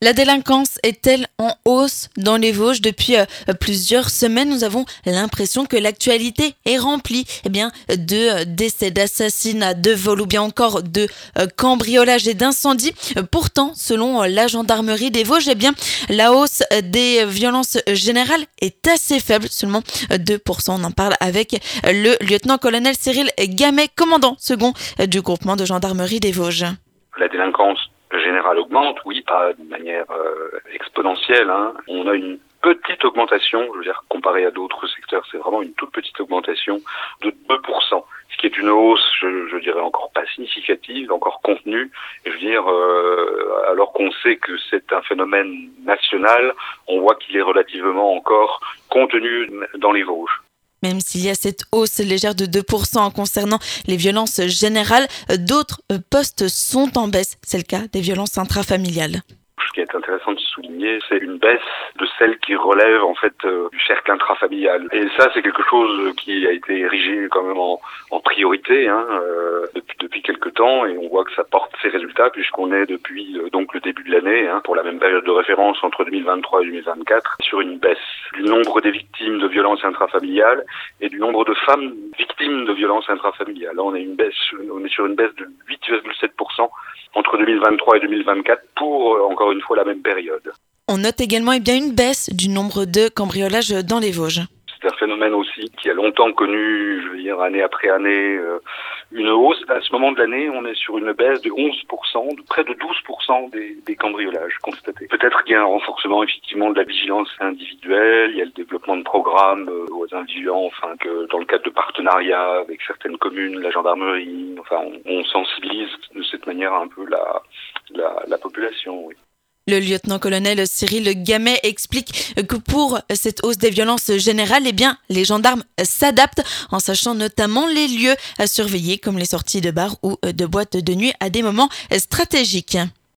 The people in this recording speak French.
La délinquance est-elle en hausse dans les Vosges depuis plusieurs semaines? Nous avons l'impression que l'actualité est remplie de décès, d'assassinats, de vols ou bien encore de cambriolages et d'incendies. Pourtant, selon la gendarmerie des Vosges, la hausse des violences générales est assez faible, seulement 2%. On en parle avec le lieutenant-colonel Cyril Gamet, commandant second du groupement de gendarmerie des Vosges. La délinquance générale augmente, oui, pas de manière exponentielle. On a une petite augmentation, comparé à d'autres secteurs, c'est vraiment une toute petite augmentation de 2%, ce qui est une hausse, je dirais encore pas significative, encore contenue. Alors qu'on sait que c'est un phénomène national, on voit qu'il est relativement encore contenu dans les Vosges. Même s'il y a cette hausse légère de 2% concernant les violences générales, d'autres postes sont en baisse. C'est le cas des violences intrafamiliales. Ce qui est intéressant de souligner, c'est une baisse de celles qui relèvent du cercle intrafamilial. Et ça, c'est quelque chose qui a été érigé quand même en priorité depuis quelque temps, et on voit que ça porte ses résultats puisqu'on est depuis le début de l'année, pour la même période de référence entre 2023 et 2024, sur une baisse du nombre des victimes de violences intrafamiliales et du nombre de femmes victimes de violences intrafamiliales. Là, on est sur une baisse de 8,7% entre 2023 et 2024 pour, encore une fois, la même période. On note également une baisse du nombre de cambriolages dans les Vosges. C'est un phénomène aussi qui a longtemps connu, année après année, une hausse. À ce moment de l'année, on est sur une baisse de 11%, de près de 12% des cambriolages constatés. Peut-être qu'il y a un renforcement effectivement de la vigilance individuelle, il y a le développement de programmes voisins vigilants, que dans le cadre de partenariats avec certaines communes, la gendarmerie, on sensibilise de cette manière un peu la population, oui. Le lieutenant-colonel Cyril Gamet explique que pour cette hausse des violences générales, les gendarmes s'adaptent en sachant notamment les lieux à surveiller comme les sorties de bars ou de boîtes de nuit à des moments stratégiques.